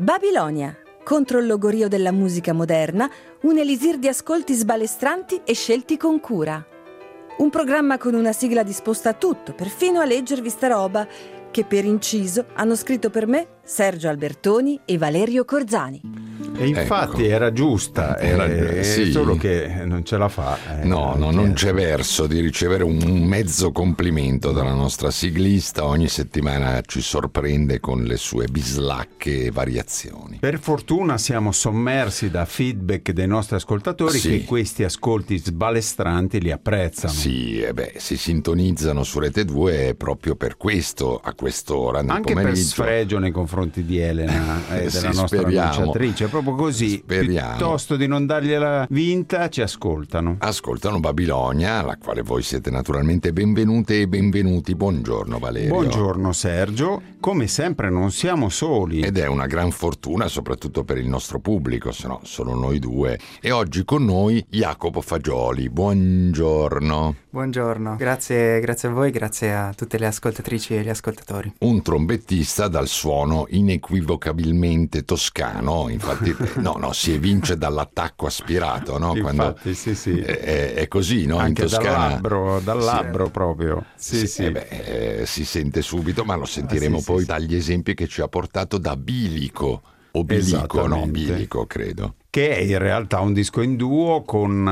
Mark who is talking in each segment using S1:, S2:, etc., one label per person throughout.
S1: Babilonia, contro il logorio della musica moderna, un elisir di ascolti sbalestranti e scelti con cura. Un programma con una sigla disposta a tutto, perfino a leggervi sta roba, che per inciso hanno scritto per me Sergio Albertoni e Valerio Corzani.
S2: E infatti era giusta,
S3: sì.
S2: solo che non ce la fa.
S3: Non c'è verso di ricevere un mezzo complimento dalla nostra siglista. Ogni settimana ci sorprende con le sue bislacche e variazioni.
S2: Per fortuna siamo sommersi da feedback dei nostri ascoltatori,
S3: Sì.
S2: che questi ascolti sbalestranti li apprezzano.
S3: Sì, si sintonizzano su Rete 2 proprio per questo, a quest'ora nel
S2: Anche per
S3: pomeriggio.
S2: sfregio nei confronti di Elena e della
S3: Sì,
S2: nostra
S3: speriamo.
S2: annunciatrice, proprio così.
S3: Speriamo.
S2: Piuttosto di non dargliela vinta, ci ascoltano.
S3: Ascoltano Babilonia, alla quale voi siete naturalmente benvenute e benvenuti. Buongiorno Valerio.
S2: Buongiorno Sergio, come sempre non siamo soli.
S3: Ed è una gran fortuna soprattutto per il nostro pubblico, se no solo noi due. E oggi con noi Jacopo Fagioli. Buongiorno.
S4: Buongiorno, grazie a voi, grazie a tutte le ascoltatrici e gli ascoltatori.
S3: Un trombettista dal suono inequivocabilmente toscano, infatti si evince dall'attacco aspirato, no?
S2: Infatti, sì.
S3: È così, no?
S2: Anche
S3: in Toscana
S2: dal labbro proprio. Sì.
S3: Si sente subito, ma lo sentiremo poi dagli esempi che ci ha portato da Bilico. O Bilico, no, Bilico credo.
S2: Che è in realtà un disco in duo con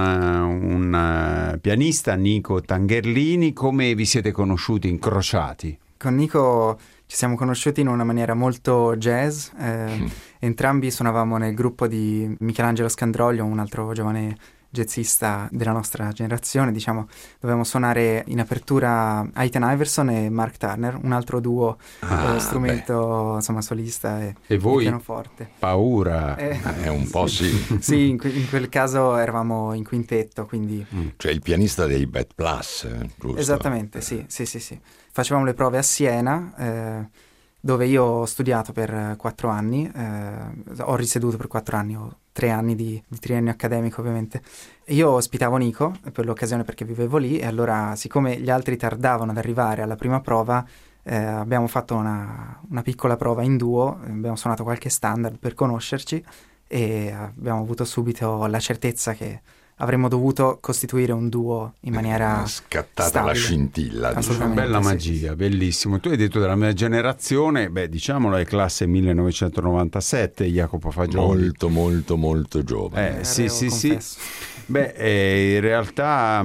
S2: un pianista, Nico Tangerlini. Come vi siete conosciuti, incrociati?
S4: Con Nico ci siamo conosciuti in una maniera molto jazz, entrambi suonavamo nel gruppo di Michelangelo Scandroglio, un altro giovane jazzista della nostra generazione, diciamo. Dovevamo suonare in apertura Ethan Iverson e Mark Turner, un altro duo strumento insomma solista e
S2: voi
S4: pianoforte.
S2: Paura
S3: È un po' sì.
S4: Sì, in quel caso eravamo in quintetto, quindi
S3: Cioè il pianista dei Bad Plus, giusto?
S4: esattamente, sì. Facevamo le prove a Siena, dove io ho studiato per 4 anni, ho risieduto per 4 anni, ho 3 anni di triennio accademico ovviamente. E io ospitavo Nico per l'occasione perché vivevo lì, e allora siccome gli altri tardavano ad arrivare alla prima prova, abbiamo fatto una piccola prova in duo, abbiamo suonato qualche standard per conoscerci e abbiamo avuto subito la certezza che avremmo dovuto costituire un duo in maniera
S3: scattata
S4: stabile.
S3: la scintilla,
S2: una
S4: Assolutamente,
S2: bella
S4: sì.
S2: magia, bellissimo. Tu hai detto della mia generazione, diciamolo, è classe 1997, Jacopo Fagioli.
S3: molto giovane.
S2: Sì.
S4: Confesso.
S2: In realtà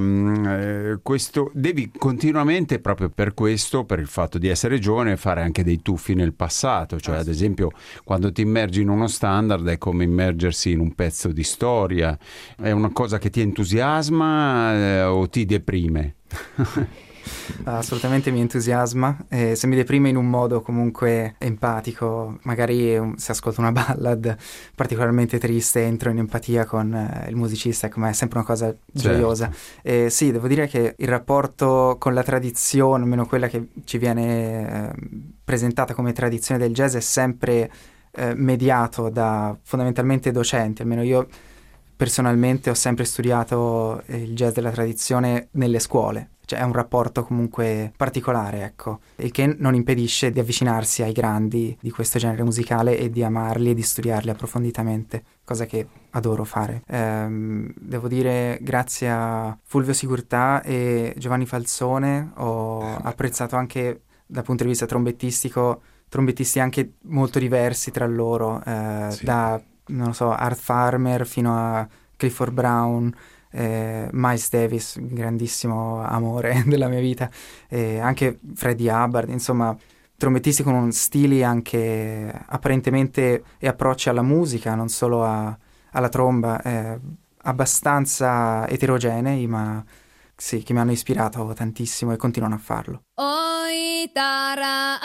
S2: questo devi continuamente, proprio per questo, per il fatto di essere giovane, fare anche dei tuffi nel passato. Cioè, ad esempio, quando ti immergi in uno standard è come immergersi in un pezzo di storia. È una cosa che ti entusiasma o ti deprime?
S4: Assolutamente mi entusiasma, se mi deprime in un modo comunque empatico, magari se ascolto una ballad particolarmente triste entro in empatia con il musicista, come è sempre una cosa gioiosa. Sì, devo dire che il rapporto con la tradizione, almeno quella che ci viene presentata come tradizione del jazz, è sempre mediato da fondamentalmente docenti. Almeno io personalmente ho sempre studiato il jazz della tradizione nelle scuole. Cioè è un rapporto comunque particolare, ecco, il che non impedisce di avvicinarsi ai grandi di questo genere musicale e di amarli e di studiarli approfonditamente, cosa che adoro fare. Devo dire, grazie a Fulvio Sigurtà e Giovanni Falzone ho apprezzato anche dal punto di vista trombettisti anche molto diversi tra loro, da, non so, Art Farmer fino a Clifford Brown, Miles Davis, grandissimo amore della mia vita, anche Freddie Hubbard, insomma trombettisti con stili anche apparentemente e approcci alla musica, non solo alla tromba, abbastanza eterogenei, ma sì, che mi hanno ispirato tantissimo e continuano a farlo.
S5: Oi tara,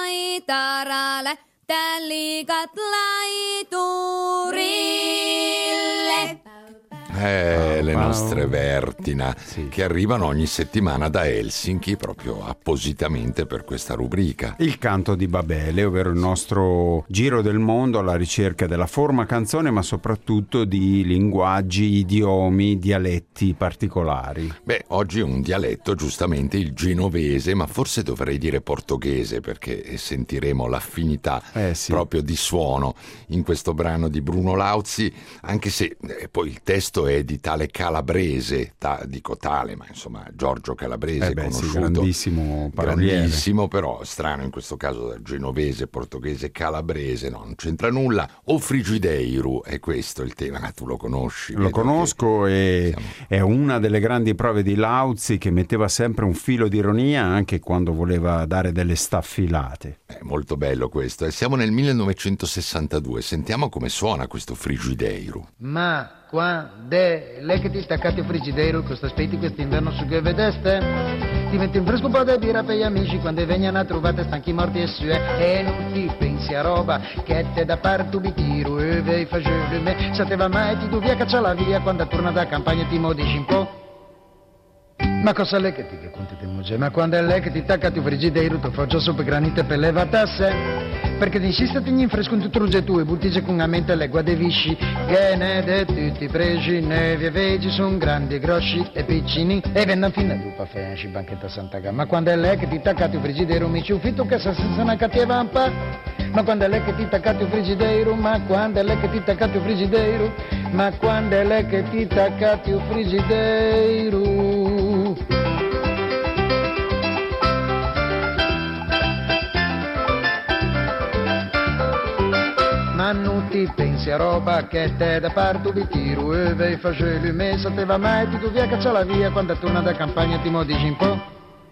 S5: le delicat lai turille.
S3: Le nostre Vertina,
S2: Sì.
S3: che arrivano ogni settimana da Helsinki proprio appositamente per questa rubrica.
S2: Il canto di Babele, ovvero il nostro giro del mondo alla ricerca della forma canzone, ma soprattutto di linguaggi, idiomi, dialetti particolari.
S3: Beh, oggi un dialetto, giustamente il genovese, ma forse dovrei dire portoghese, perché sentiremo l'affinità
S2: Sì.
S3: proprio di suono in questo brano di Bruno Lauzi, anche se poi il testo è di tale Calabrese, dico tale, ma insomma Giorgio Calabrese,
S2: Sì,
S3: conosciuto,
S2: grandissimo paroliere.
S3: grandissimo, però strano in questo caso da genovese, portoghese, calabrese, no, non c'entra nulla. O Frigideiru, è questo il tema, tu lo conosci?
S2: Lo conosco e è una delle grandi prove di Lauzi, che metteva sempre un filo di ironia anche quando voleva dare delle staffilate.
S3: È molto bello questo, e siamo nel 1962, sentiamo come suona questo Frigideiru.
S6: Ma quando è lei che ti staccati a frigideiro, cosa aspetti quest'inverno su che vedeste? Ti metti un fresco po' di birra per gli amici quando vengono a trovare stanchi morti e sue, e non ti pensi a roba che te da parto bitiro e vei facevi me, sapeva mai ti tu via cacciala via quando torna da campagna ti modici un po'. Ma cosa è lei che ti che conti te muge? Ma quando è lei che ti tacca tu frigideiro, tu faccio sopra granite per levatasse? Perché ti insiste ti in fresco in tutto ruge tu e buttige con a mente le guade visci, che ne de tutti pregi, ne vie vegi son grandi, grossi e piccini, e vendan fino a dupa fenci, banchetta Santa Gamma. Ma quando è lei che ti tacca tu frigideiro, mi ci ufito che se senza una cattiva un pa'. Ma quando è lei che ti tacca tu frigideiro, ma quando è lei che ti tacca tu frigideiro, ma quando è lei che ti tacca tu frigideiro. Ma non ti pensi a roba che te da parto bitiro e vei facevi me, sapeva mai ti tu via cacciala via quando torna da campagna ti modici un po'.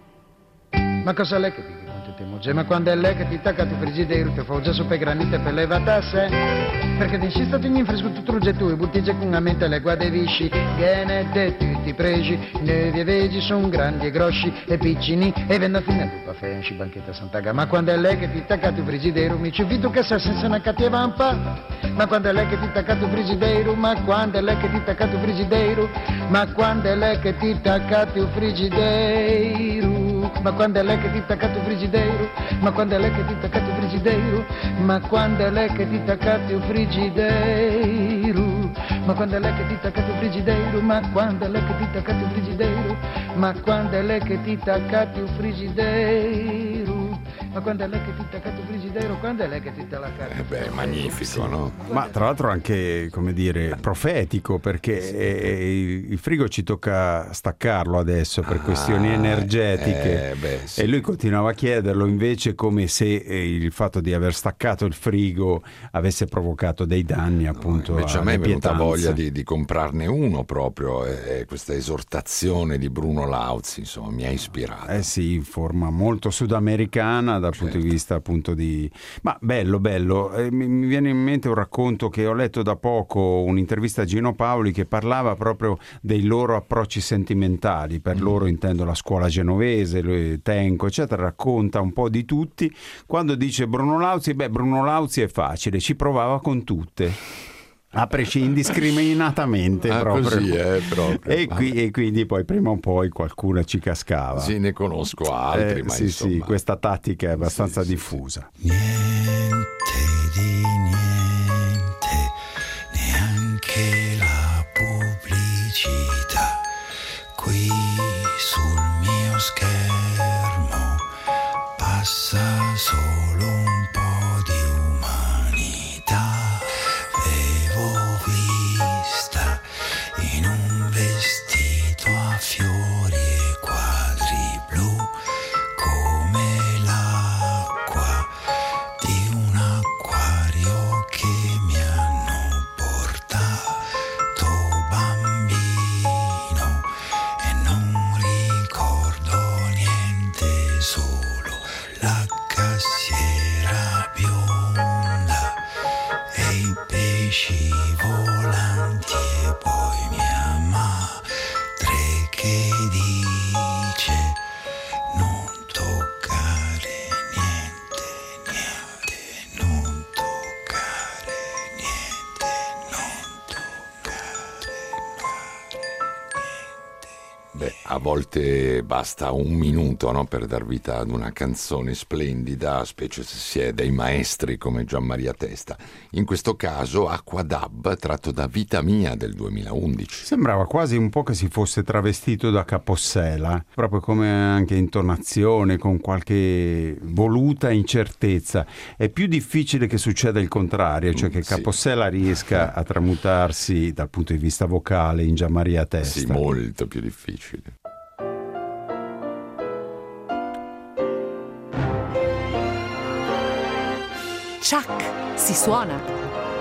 S6: Ma cosa è lei che ti conti te muge? Ma quando è lei che ti tacca tu frigideiro, ti foggia su per granite per levatasse? Perché ti insista ti in fresco tutto ruge tu e buttige con a mente le guade visci, che ne de tutti pregi, ne vie vegi son grandi e grossi e piccini, e vendono fino a dupa fenci, banchetta Santa Gamma. Ma quando è lei che ti tacca tu frigideiro, mi ci invito che se senza una cattiva un pa'. Ma quando è lei che ti tacca tu frigideiro, ma quando è lei che ti tacca tu frigideiro, ma quando è lei che ti tacca tu frigideiro. Ma quando è lei che ti tacca tu frigideiro, ma quando è lei che ti tacca tu frigideiro, ma quando è lei che ti tacca tu frigideiro, ma quando è lei che ti tacca tu frigideiro, ma quando è lei che ti tacca tu frigideiro, ma quando è lei che ti tacca tu frigideiro, ma quando è lei che ti tacca tu frigideiro, quando è lei che ti tacca tu
S3: Beh, magnifico, no?
S2: Ma tra l'altro anche, come dire, profetico, perché il frigo ci tocca staccarlo adesso per questioni energetiche,
S3: sì.
S2: e lui continuava a chiederlo invece come se il fatto di aver staccato il frigo avesse provocato dei danni, appunto.
S3: Invece a me è
S2: alle
S3: venuta
S2: pietanze.
S3: voglia di comprarne uno proprio, questa esortazione di Bruno Lauzi, insomma, mi ha ispirato.
S2: Sì, in forma molto sudamericana dal punto di vista appunto di... Ma bello, mi viene in mente un racconto che ho letto da poco, un'intervista a Gino Paoli che parlava proprio dei loro approcci sentimentali, per loro intendo la scuola genovese, Tenco, eccetera, racconta un po' di tutti. Quando dice Bruno Lauzi, Bruno Lauzi è facile, ci provava con tutte. Indiscriminatamente proprio.
S3: Così è proprio.
S2: E quindi poi prima o poi qualcuna ci cascava.
S3: Sì, ne conosco altri, ma
S2: sì,
S3: insomma...
S2: sì, questa tattica è abbastanza diffusa.
S7: Niente di niente, neanche la pubblicità. Qui sul mio schermo passa solo un po' di umanità. Avevo vista in un vestito a fiori e quadri blu, come l'acqua di un acquario che mi hanno portato bambino, e non ricordo niente, solo la cassiera bionda e i pesci volanti, e poi mia madre che dice non toccare niente, niente, non toccare niente, non toccare niente.
S3: A volte basta un minuto, no, per dar vita ad una canzone splendida, specie se si è dei maestri come Gian Maria Testa. In questo caso Acqua Dab, tratto da Vita Mia del 2011.
S2: Sembrava quasi un po' che si fosse travestito da Capossela, proprio come anche intonazione, con qualche voluta incertezza. È più difficile che succeda il contrario, cioè che
S3: Sì.
S2: Capossela riesca a tramutarsi dal punto di vista vocale in Gian Maria Testa.
S3: Sì, molto più difficile.
S8: Ciac, si suona.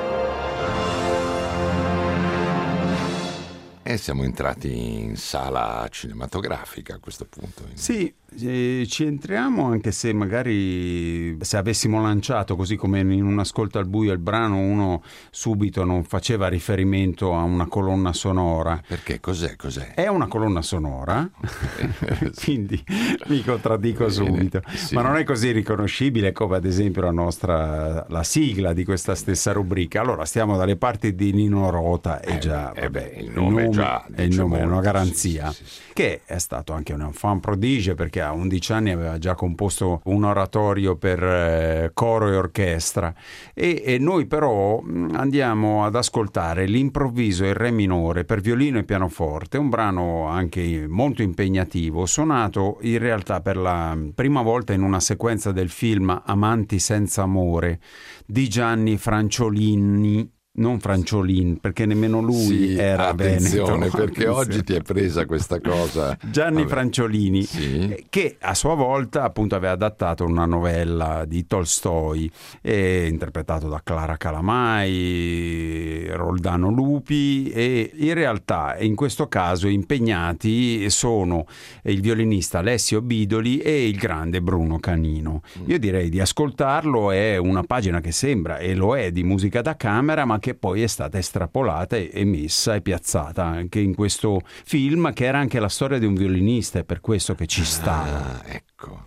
S3: E siamo entrati in sala cinematografica a questo punto.
S2: Sì, ci entriamo, anche se magari se avessimo lanciato così come in un ascolto al buio il brano, uno subito non faceva riferimento a una colonna sonora.
S3: Perché cos'è?
S2: È una colonna sonora, quindi mi contraddico subito,
S3: sì.
S2: ma non è così riconoscibile come ad esempio la sigla di questa stessa rubrica. Allora stiamo dalle parti di Nino Rota e già vabbè,
S3: il nome già
S2: è il
S3: dice
S2: nome, è una
S3: molto,
S2: garanzia,
S3: sì.
S2: che è stato anche un fan prodigio, perché a 11 anni aveva già composto un oratorio per coro e orchestra, e noi però andiamo ad ascoltare l'improvviso in re minore per violino e pianoforte, un brano anche molto impegnativo, suonato in realtà per la prima volta in una sequenza del film Amanti senza amore di Gianni Franciolini. Non Franciolin, perché nemmeno lui era
S3: attenzione,
S2: veneto.
S3: perché oggi ti è presa questa cosa.
S2: Gianni Franciolini,
S3: sì.
S2: Che a sua volta appunto aveva adattato una novella di Tolstoi, interpretato da Clara Calamai, Roldano Lupi, e in realtà in questo caso impegnati sono il violinista Alessio Bidoli e il grande Bruno Canino. Io direi di ascoltarlo, è una pagina che sembra, e lo è, di musica da camera, ma che poi è stata estrapolata e messa e piazzata anche in questo film, che era anche la storia di un violinista, è per questo che ci stava.
S3: Ecco.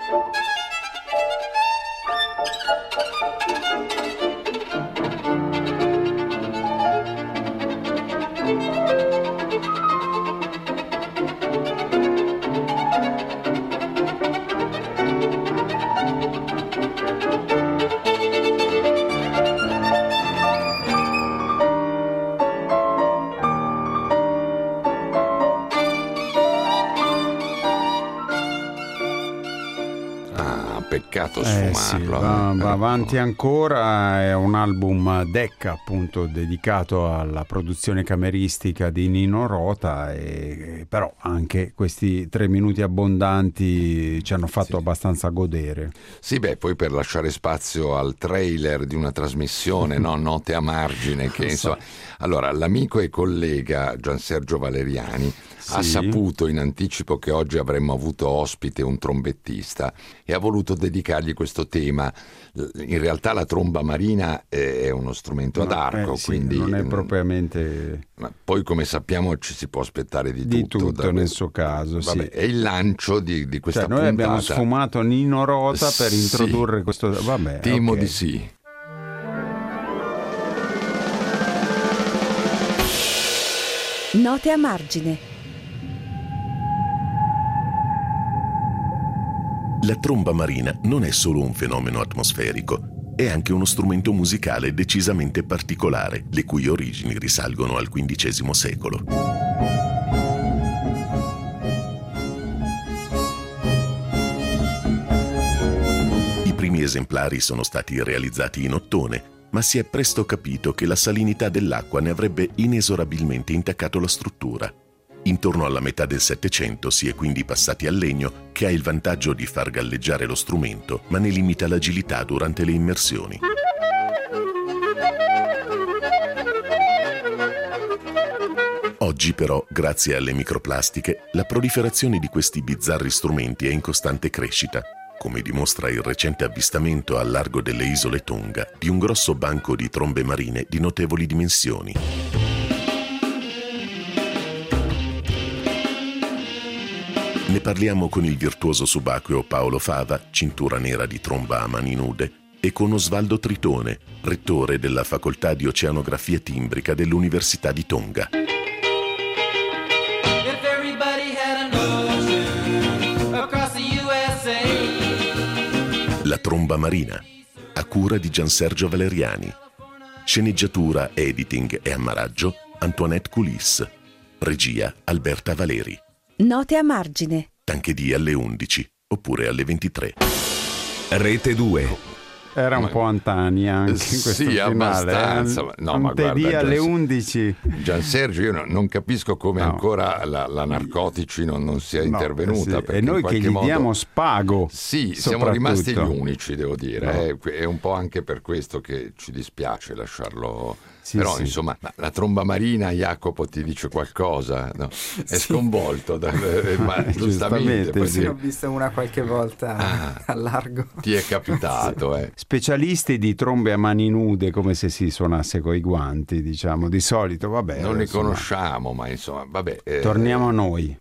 S3: Peccato sfumarlo.
S2: Sì, va avanti ancora, è un album Decca, appunto, dedicato alla produzione cameristica di Nino Rota, però anche questi 3 minuti abbondanti ci hanno fatto abbastanza godere.
S3: Sì, poi per lasciare spazio al trailer di una trasmissione, no? Note a margine, che insomma... Allora, l'amico e collega Giansergio Valeriani ha saputo in anticipo che oggi avremmo avuto ospite un trombettista e ha voluto dedicargli questo tema. In realtà la tromba marina è uno strumento ad arco, quindi
S2: non è propriamente...
S3: Ma poi, come sappiamo, ci si può aspettare di
S2: tutto nel suo caso.
S3: Vabbè, è il lancio di questa puntata.
S2: Noi abbiamo sfumato Nino Rota per introdurre questo... Vabbè,
S3: temo
S2: okay.
S3: di sì.
S1: Note a margine.
S9: La tromba marina non è solo un fenomeno atmosferico, è anche uno strumento musicale decisamente particolare, le cui origini risalgono al XV secolo. I primi esemplari sono stati realizzati in ottone, ma si è presto capito che la salinità dell'acqua ne avrebbe inesorabilmente intaccato la struttura. Intorno alla metà del Settecento si è quindi passati al legno, che ha il vantaggio di far galleggiare lo strumento, ma ne limita l'agilità durante le immersioni. Oggi però, grazie alle microplastiche, la proliferazione di questi bizzarri strumenti è in costante crescita, come dimostra il recente avvistamento al largo delle isole Tonga di un grosso banco di trombe marine di notevoli dimensioni. Ne parliamo con il virtuoso subacqueo Paolo Fava, cintura nera di tromba a mani nude, e con Osvaldo Tritone, rettore della facoltà di oceanografia timbrica dell'Università di Tonga. La tromba marina, a cura di Giansergio Valeriani. Sceneggiatura, editing e ammaraggio Antoinette Coulis. Regia Alberta Valeri.
S1: Note a margine.
S9: Anche alle 11 oppure alle 23.
S10: Rete 2.
S2: Era un po' Antani anche in questo finale.
S3: Abbastanza. No, ma guarda,
S2: alle 11.
S3: Giansergio, io non capisco come ancora la narcotici non sia intervenuta.
S2: E noi che gli diamo spago.
S3: Sì, siamo rimasti gli unici, devo dire. È un po' anche per questo che ci dispiace lasciarlo. Però insomma, la tromba marina, Jacopo, ti dice qualcosa? No? È sconvolto, giustamente.
S4: Ho visto una qualche volta a largo.
S3: Ti è capitato,
S2: Specialisti di trombe a mani nude, come se si suonasse coi guanti, diciamo, di solito, vabbè.
S3: Non li conosciamo, ma insomma, vabbè.
S2: Torniamo a noi.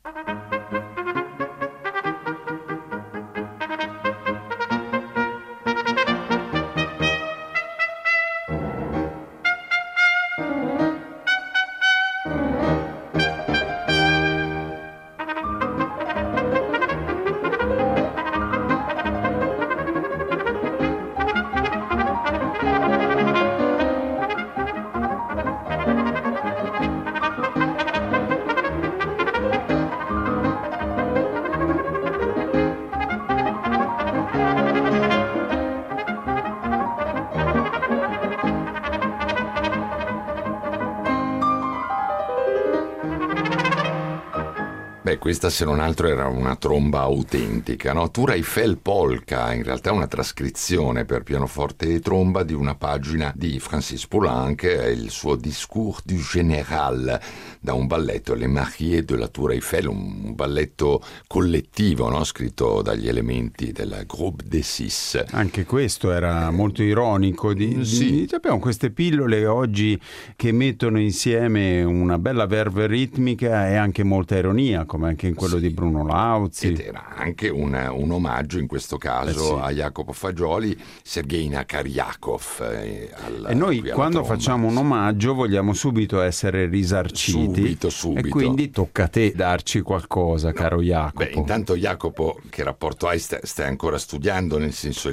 S3: Questa, se non altro, era una tromba autentica, no? Tour Eiffel Polka, in realtà è una trascrizione per pianoforte e tromba di una pagina di Francis Poulenc, che è il suo Discours du Général, da un balletto Les Mariés de la Tour Eiffel, un balletto collettivo, no? Scritto dagli elementi del Groupe des Six.
S2: Anche questo era molto ironico. Abbiamo queste pillole oggi che mettono insieme una bella verve ritmica e anche molta ironia, come anche in quello di Bruno Lauzi.
S3: Ed era anche un omaggio in questo caso a Jacopo Fagioli, Sergei Nakaryakov.
S2: E noi quando facciamo un omaggio vogliamo subito essere risarciti.
S3: Subito.
S2: E quindi tocca a te darci qualcosa, caro Jacopo.
S3: Beh, intanto Jacopo, che rapporto hai? Stai ancora studiando, nel senso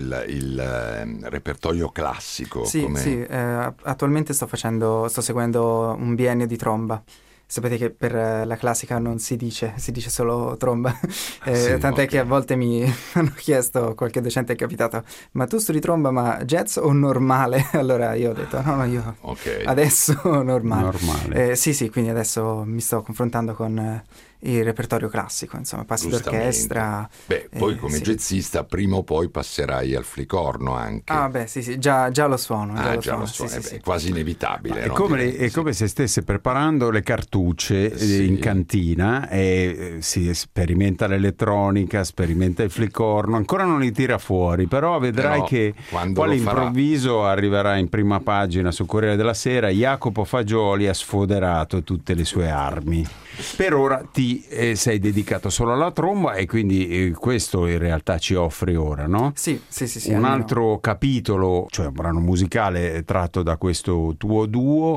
S3: il repertorio classico?
S4: Sì, attualmente sto seguendo un biennio di tromba. Sapete che per la classica non si dice solo tromba, tant'è che a volte mi hanno chiesto, qualche docente è capitato, ma tu studi tromba ma jazz o normale? Allora io ho detto no, io adesso normale. Sì, quindi adesso mi sto confrontando con il repertorio classico, insomma, passi d'orchestra.
S3: Beh, poi come jazzista prima o poi passerai al flicorno anche.
S4: Ah beh, sì, già lo suono.
S3: Già lo suono. È quasi inevitabile.
S2: È come se stesse preparando le cartucce in cantina e si sperimenta l'elettronica, sperimenta il flicorno, ancora non li tira fuori, però vedrai che poi all'improvviso arriverà in prima pagina sul Corriere della Sera: Jacopo Fagioli ha sfoderato tutte le sue armi. Per ora ti sei dedicato solo alla tromba e quindi questo in realtà ci offri ora, no?
S4: Sì.
S2: Un altro capitolo, cioè un brano musicale tratto da questo tuo duo.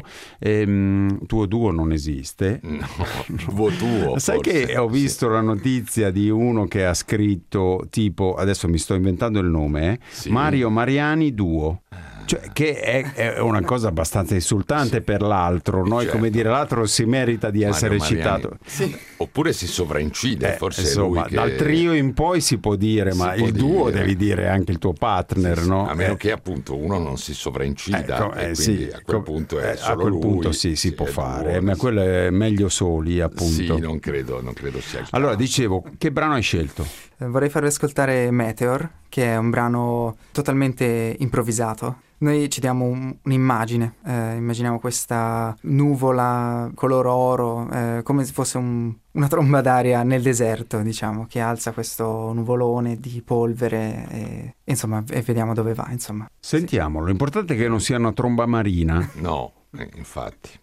S2: Tuo duo non esiste.
S3: No, tuo duo.
S2: Sai
S3: forse,
S2: che ho visto la notizia di uno che ha scritto tipo, adesso mi sto inventando il nome, Mario Mariani duo. Cioè, che è una cosa abbastanza insultante per l'altro, no?
S3: Certo.
S2: Come dire, l'altro si merita di essere
S3: Mario Mariani.
S2: citato.
S3: Sì. Oppure si sovraincide, forse
S2: insomma,
S3: lui che...
S2: dal trio in poi si può dire, ma il duo devi dire anche il tuo partner, no?
S3: A meno che appunto uno non si sovraincida, quindi a quel punto è solo
S2: a quel punto
S3: lui,
S2: si può fare,
S3: duo,
S2: ma quello è meglio soli, appunto.
S3: Sì, non credo sia il
S2: Allora,
S3: caso.
S2: dicevo, che brano hai scelto?
S4: Vorrei farvi ascoltare Meteor, che è un brano totalmente improvvisato. Noi ci diamo un'immagine, immaginiamo questa nuvola color oro, come se fosse una tromba d'aria nel deserto, diciamo, che alza questo nuvolone di polvere e vediamo dove va, insomma.
S2: Sentiamolo, l'importante è che non sia una tromba marina.
S3: No, infatti.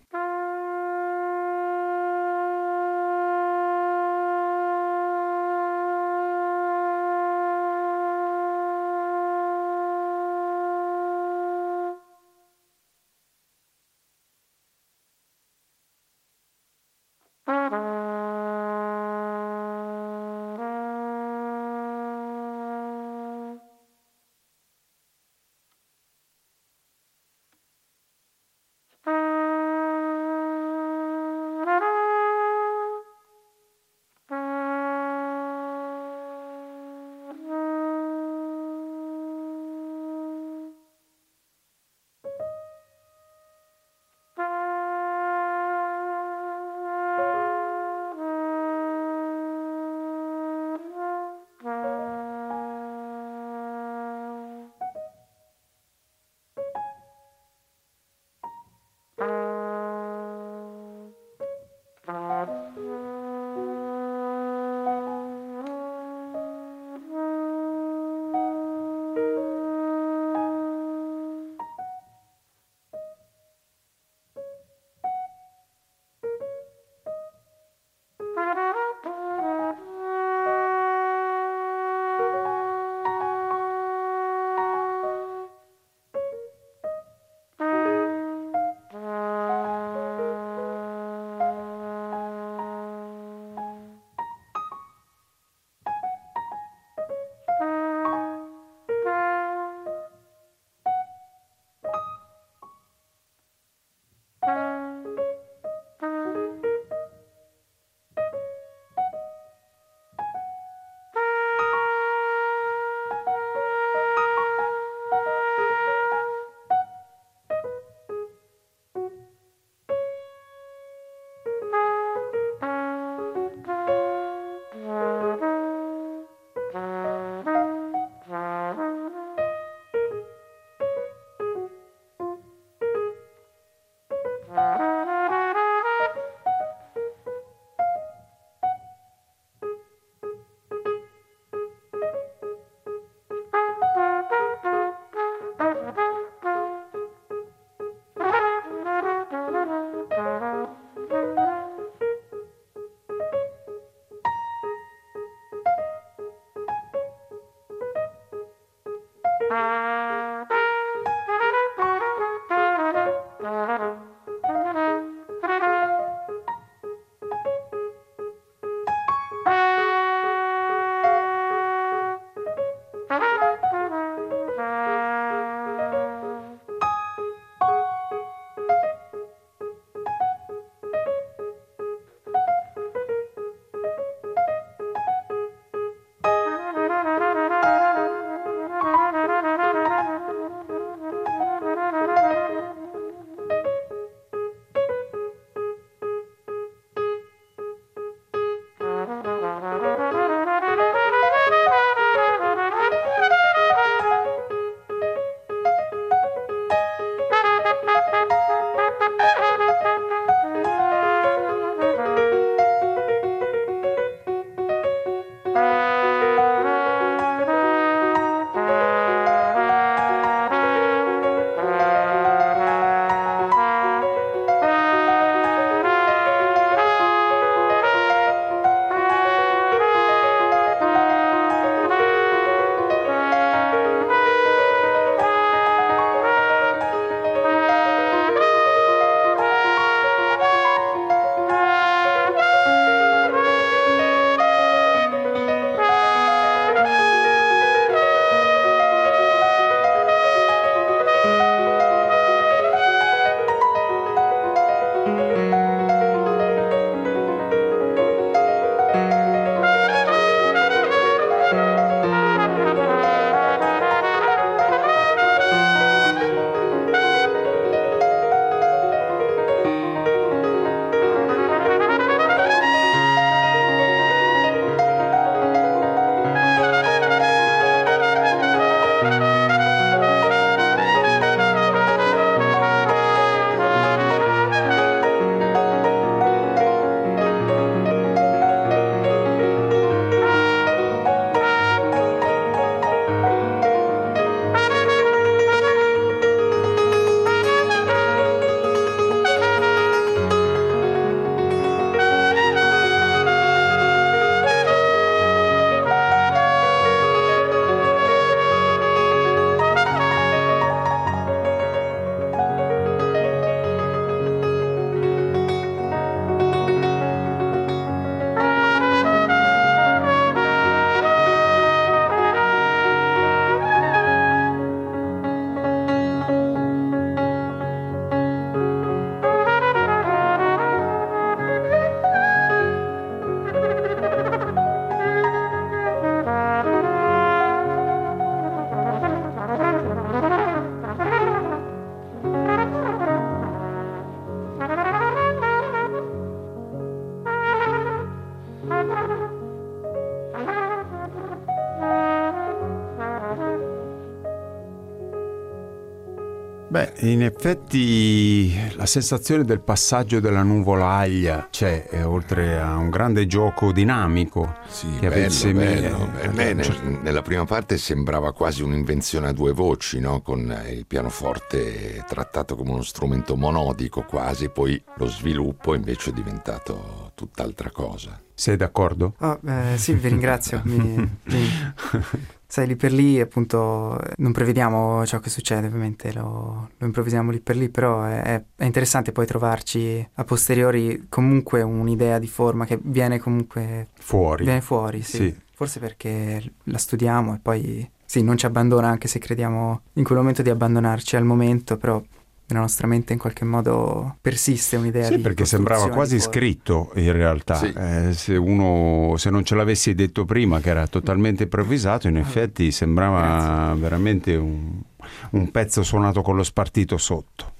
S2: Beh, in effetti la sensazione del passaggio della nuvolaglia c'è, oltre a un grande gioco dinamico.
S3: Sì,
S2: che
S3: bello. Nella prima parte sembrava quasi un'invenzione a due voci, no? Con il pianoforte trattato come uno strumento monodico quasi, poi lo sviluppo invece è diventato tutt'altra cosa.
S2: Sei d'accordo?
S4: Sì, vi ringrazio. Sai, lì per lì appunto non prevediamo ciò che succede, ovviamente lo improvvisiamo lì per lì, però è interessante poi trovarci a posteriori comunque un'idea di forma che viene comunque
S2: fuori.
S4: Viene fuori, sì. Forse perché la studiamo e poi sì, non ci abbandona, anche se crediamo in quel momento di abbandonarci al momento, però nella nostra mente in qualche modo persiste un'idea di
S2: perché sembrava quasi scritto in realtà.
S3: Sì.
S2: Se non ce l'avessi detto prima che era totalmente improvvisato, in effetti sembrava veramente un pezzo suonato con lo spartito sotto.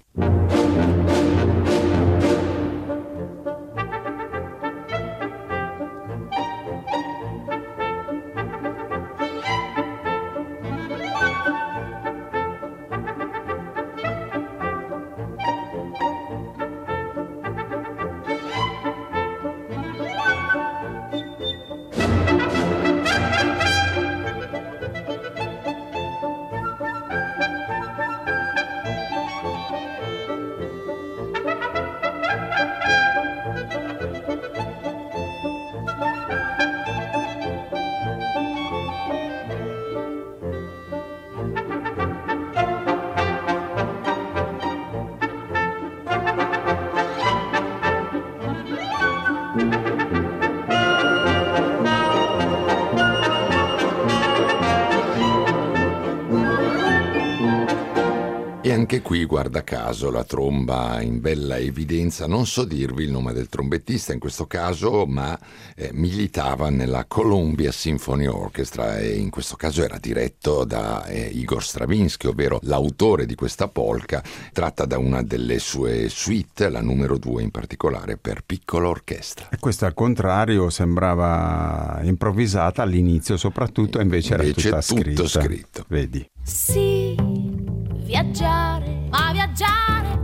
S3: Anche qui, guarda caso, la tromba in bella evidenza. Non so dirvi il nome del trombettista in questo caso, ma militava nella Columbia Symphony Orchestra e in questo caso era diretto da Igor Stravinsky, ovvero l'autore di questa polka, tratta da una delle sue suite, la numero 2 in particolare, per piccola orchestra.
S2: E questa al contrario sembrava improvvisata all'inizio soprattutto, invece era tutta
S3: tutto scritto.
S2: Vedi?
S5: Sì, viaggiare, ma viaggiare,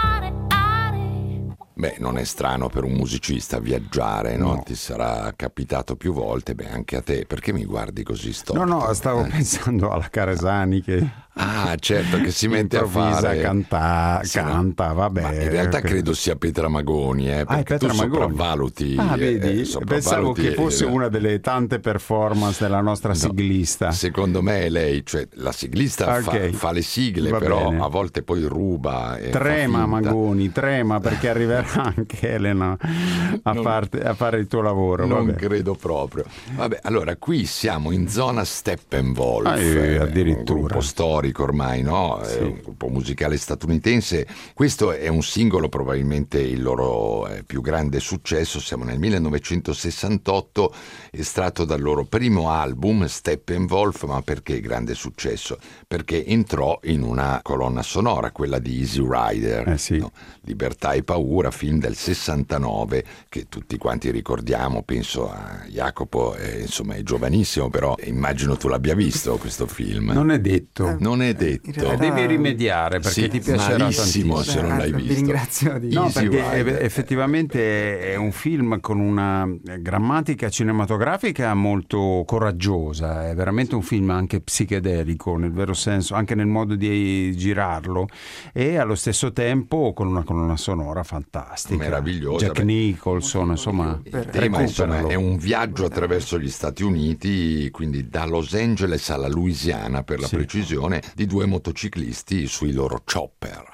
S3: Beh, non è strano per un musicista viaggiare, no? Ti sarà capitato più volte, beh, anche a te. Perché mi guardi così storto?
S2: No, stavo pensando alla Caresani che...
S3: Ah, certo, che si mette a fare...
S2: canta, vabbè.
S3: Ma in realtà credo sia Petra Magoni, perché
S2: Petra
S3: tu
S2: Magoni.
S3: Sopravvaluti...
S2: vedi? Pensavo che fosse una delle tante performance della nostra siglista.
S3: Secondo me è lei, cioè la siglista fa le sigle, però bene. A volte poi ruba e
S2: trema Magoni, perché arriverà anche Elena a fare il tuo lavoro.
S3: Non credo proprio. Vabbè, allora qui siamo in zona Steppenwolf,
S2: addirittura.
S3: Un gruppo storico ormai, no? Sì. È un gruppo musicale statunitense. Questo è un singolo, probabilmente il loro più grande successo. Siamo nel 1968, estratto dal loro primo album Steppenwolf. Ma perché grande successo? Perché entrò in una colonna sonora, quella di Easy Rider, no? Libertà e paura, film del 69 che tutti quanti ricordiamo. Penso a Jacopo, insomma è giovanissimo, però immagino tu l'abbia visto questo film.
S2: Non è detto.
S3: Non è detto.
S2: Realtà... Devi rimediare perché ti piacerà
S3: malissimo se non l'hai visto.
S4: Vi ringrazio di...
S2: No, perché effettivamente è un film con una grammatica cinematografica molto coraggiosa, è veramente un film anche psichedelico nel vero senso, anche nel modo di girarlo, e allo stesso tempo con una colonna sonora fantastica,
S3: meravigliosa.
S2: Jack Nicholson, insomma,
S3: il tema insomma, è un viaggio attraverso gli Stati Uniti, quindi da Los Angeles alla Louisiana per la precisione, di due motociclisti sui loro chopper.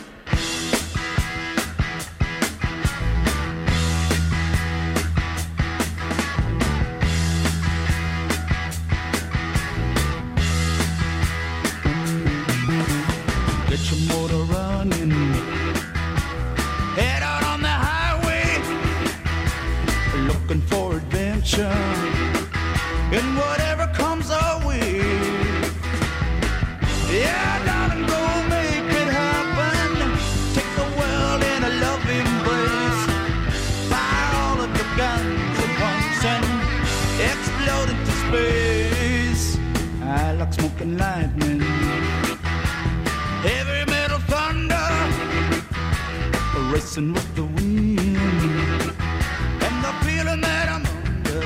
S7: Get your motor running, head out on the highway, looking for adventure, and whatever comes our way. Yeah, darling, go make it happen. Take the world in a love embrace. Fire all of your guns at once and explode into space. I like smoking lightning. Heavy metal fire. racing with the wind, and the feeling that I'm under.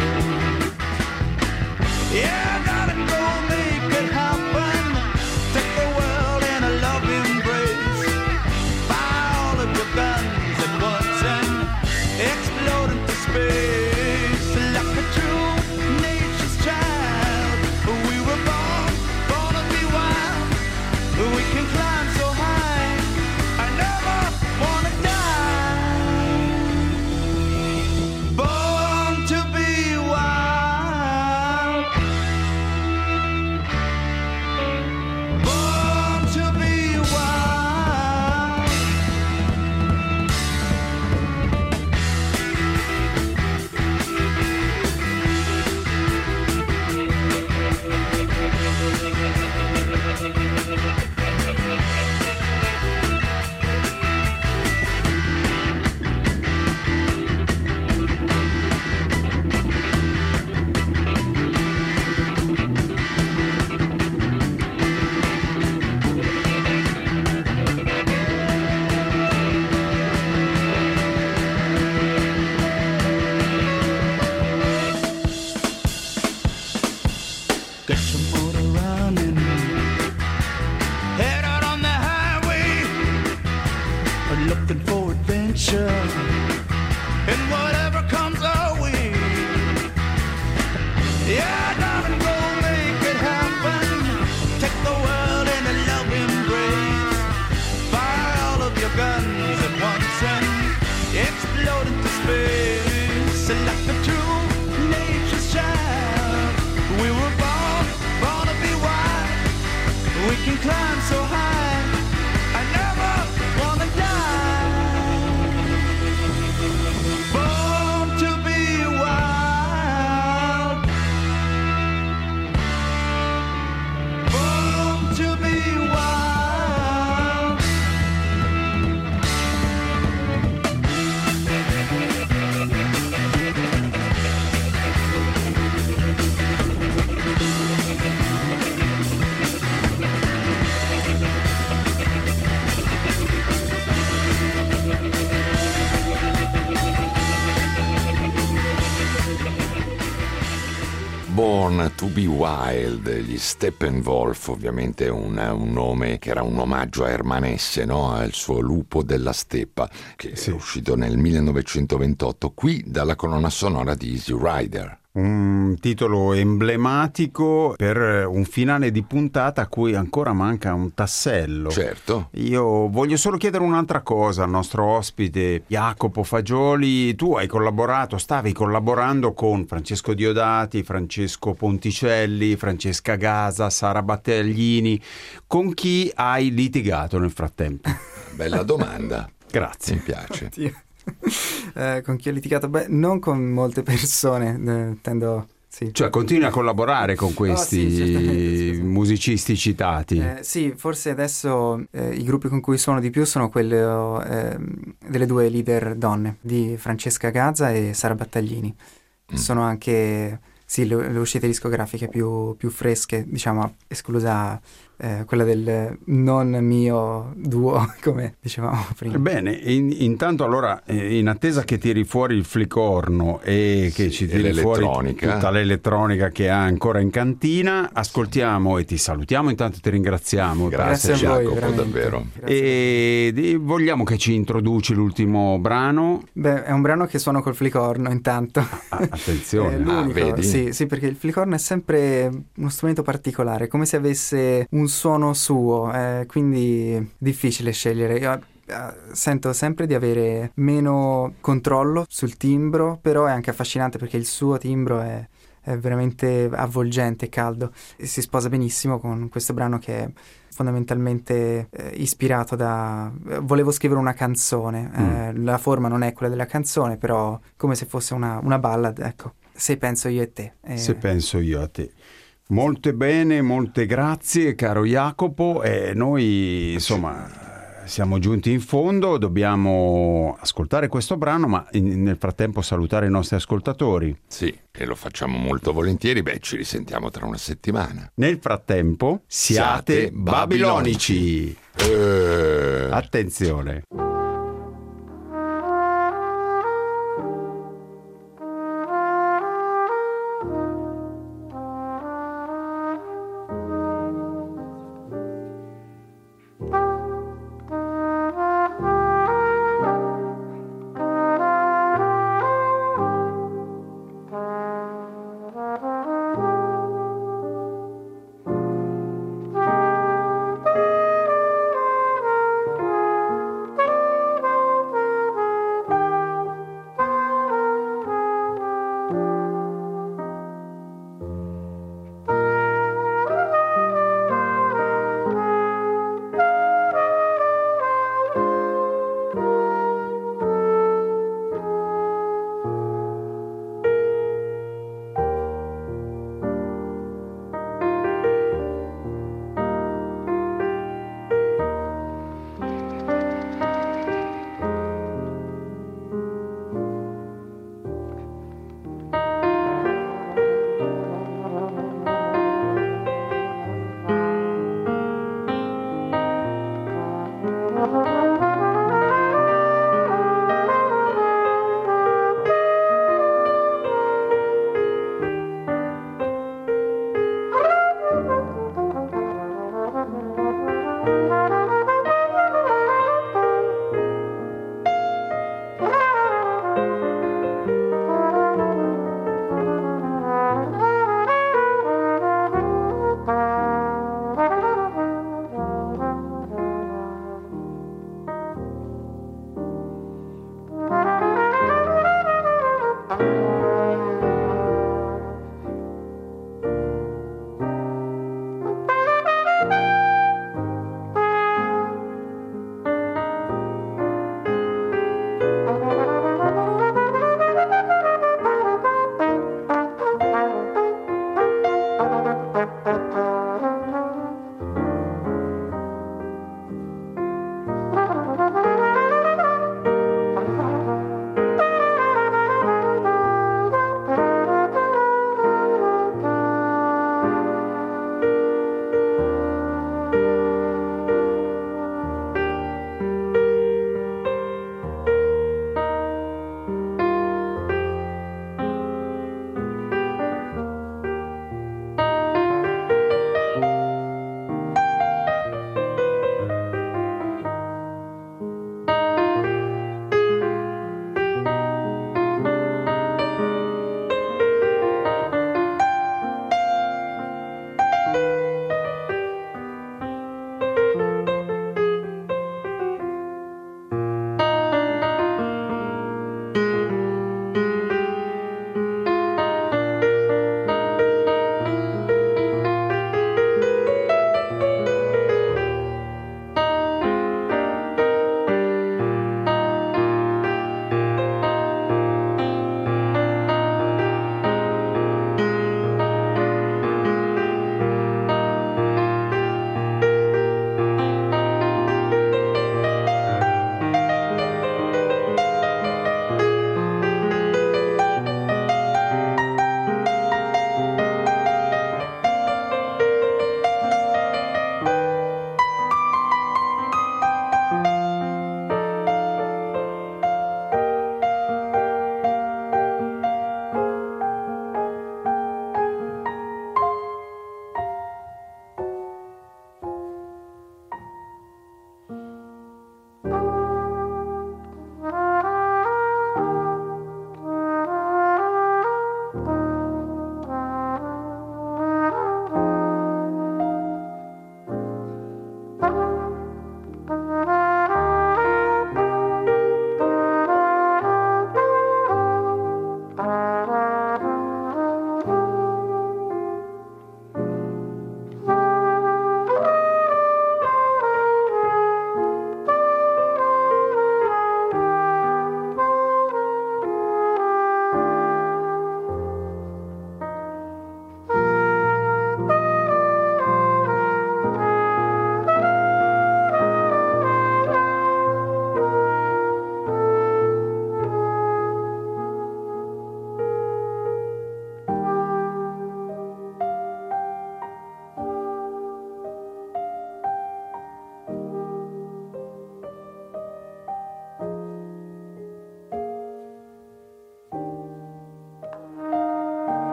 S7: Yeah, I gotta go make it happen. Take the world in a loving embrace. Fire all of your guns at once and explode into space like a true nature's child. We were born to be wild. We can climb so high. I never wanna die. Born to be wild. Born to be wild. Get your motor running, head out on the highway, looking for adventure, and whatever comes our way. Yeah, darling, go make it happen. Take the world in a loving embrace. Fire all of your guns at once and explode into space like a true nature's child. We were born to be wild. We can climb so high. I never wanna die. Born to be wild. Born to be wild.
S3: Born to be Wild, gli Steppenwolf, ovviamente un nome che era un omaggio a Hermann Hesse, no? Al suo Lupo della Steppa, che è uscito nel 1928, qui dalla colonna sonora di Easy Rider.
S2: Un titolo emblematico per un finale di puntata a cui ancora manca un tassello.
S3: Certo.
S2: Io voglio solo chiedere un'altra cosa al nostro ospite Jacopo Fagioli. Tu stavi collaborando con Francesco Diodati, Francesco Ponticelli, Francesca Gasa, Sara Battaglini. Con chi hai litigato nel frattempo?
S3: Bella domanda.
S2: Grazie.
S3: Mi piace.
S4: Oddio. Con chi ho litigato? Beh, non con molte persone, tendo... Sì.
S2: Cioè continui a collaborare con questi
S4: sì,
S2: musicisti citati?
S4: Sì, forse adesso i gruppi con cui suono di più sono quelli delle due leader donne, di Francesca Gazza e Sara Battaglini. Sono anche le uscite discografiche più fresche, diciamo, esclusa quella del non mio duo, come dicevamo prima.
S2: Bene, intanto allora, in attesa che tiri fuori il flicorno e che ci tiri fuori tutta l'elettronica che ha ancora in cantina, ascoltiamo e ti salutiamo, intanto ti ringraziamo.
S3: Grazie a voi, Jacopo, davvero.
S2: E vogliamo che ci introduci l'ultimo brano?
S4: Beh, è un brano che suono col flicorno intanto.
S2: Attenzione.
S4: L'unico,
S3: vedi?
S4: Sì, perché il flicorno è sempre uno strumento particolare, come se avesse un suono suo, quindi difficile scegliere. Io sento sempre di avere meno controllo sul timbro, però è anche affascinante perché il suo timbro è veramente avvolgente, caldo, e si sposa benissimo con questo brano che è fondamentalmente ispirato da... volevo scrivere una canzone, la forma non è quella della canzone, però come se fosse una ballad, ecco. Se penso io e te.
S2: Se penso io a te. Molte bene, molte grazie caro Jacopo, e noi insomma siamo giunti in fondo, dobbiamo ascoltare questo brano, ma nel frattempo salutare i nostri ascoltatori.
S3: Sì, e lo facciamo molto volentieri, ci risentiamo tra una settimana.
S2: Nel frattempo siate babilonici.
S3: Attenzione.